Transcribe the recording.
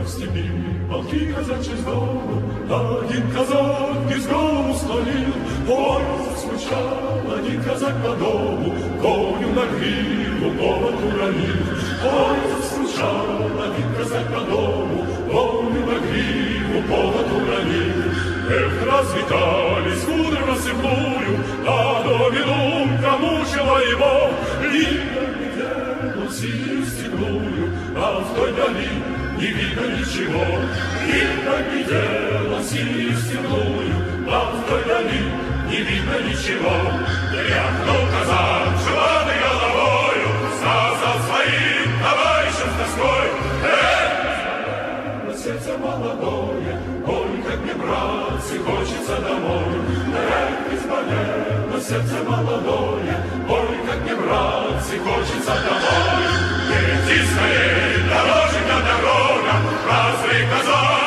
в степи полки казачьи с дому, один казак из дому склонил. Ой, заскучал один казак по дому, коню на гриву повод уронил. Ой, заскучал один казак по дому, коню на гриву повод уронил. Эх, развитались кудры рассыпную, а до винунка мучила его. Видно, синюю степную, а в той дали не видно ничего. Видно, видела синюю степную, а в той дали не видно ничего. Дряхнул казак, желанный головою, сказал своим товарищам с тоской. Сердце молодое, ой, как мне, братцы, хочется домой. Изболело сердце молодое, ой, как мне, братцы, хочется домой. Иди скорей, дорожка, дорога, разве казак?